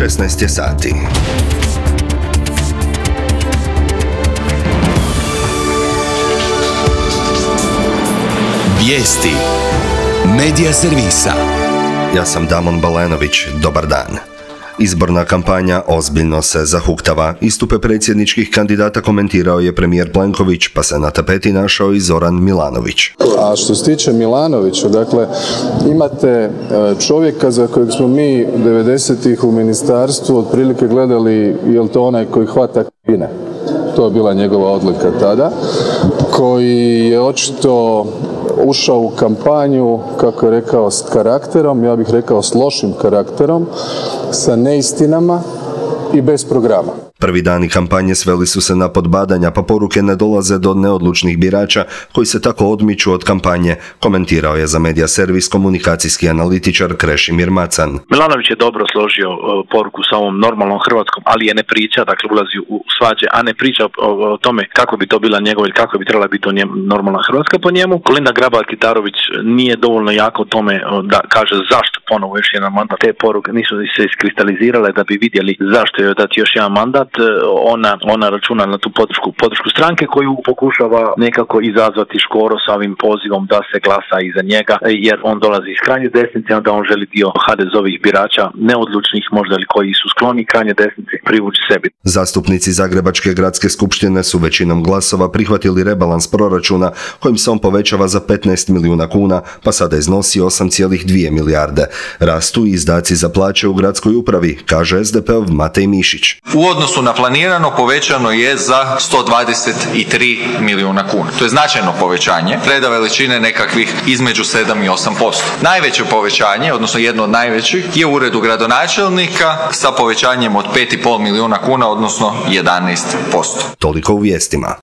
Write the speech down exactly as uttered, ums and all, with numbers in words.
šesnaest je sati. Vijesti Medija servisa. Ja sam Damon Balenović, dobar dan. Izborna kampanja ozbiljno se zahuktava. Istupe predsjedničkih kandidata komentirao je premijer Plenković, pa se na tapeti našao i Zoran Milanović. A što se tiče Milanovića, dakle, imate čovjeka za kojeg smo mi devedesetih u ministarstvu otprilike gledali, je li to onaj koji hvata kine? To je bila njegova odlika tada, koji je očito ušao u kampanju, kako je rekao, s karakterom, ja bih rekao s lošim karakterom, sa neistinama i bez programa. Prvi dani kampanje sveli su se na podbadanja, pa poruke ne dolaze do neodlučnih birača koji se tako odmiču od kampanje, komentirao je za Medija servis komunikacijski analitičar Krešimir Macan. Milanović je dobro složio poruku sa ovom normalnom hrvatskom, ali je ne priča, dakle ulazi u svađe, a ne priča o, o tome kako bi to bila njegova ili kako bi trebala biti njem, normalna Hrvatska po njemu. Kolinda Grabar-Kitarović nije dovoljno jako o tome da kaže zašto ponovo još jedan mandat. Te poruke nisu se iskristalizirale da bi vidjeli zašto je dati još jedan mandat. Ona, ona računa na tu podršku, podršku stranke koju pokušava nekako izazvati Škoro sa ovim pozivom da se glasa iza njega, jer on dolazi iz krajnje desnice, onda on želi dio ha de zovih birača, neodlučnih možda ili koji su skloni krajnje desnici, privući sebi. Zastupnici Zagrebačke gradske skupštine su većinom glasova prihvatili rebalans proračuna kojim se on povećava za petnaest milijuna kuna, pa sada iznosi osam zarez dvije milijarde. Rastu izdaci za plaće u gradskoj upravi, kaže es de peov Matej Mišić. U odnosu na planirano povećano je za sto dvadeset tri milijuna kuna. To je značajno povećanje, reda veličine nekakvih između sedam i osam posto. Najveće povećanje, odnosno jedno od najvećih, je u uredu gradonačelnika sa povećanjem od pet zarez pet milijuna kuna, odnosno jedanaest posto. Toliko u vijestima.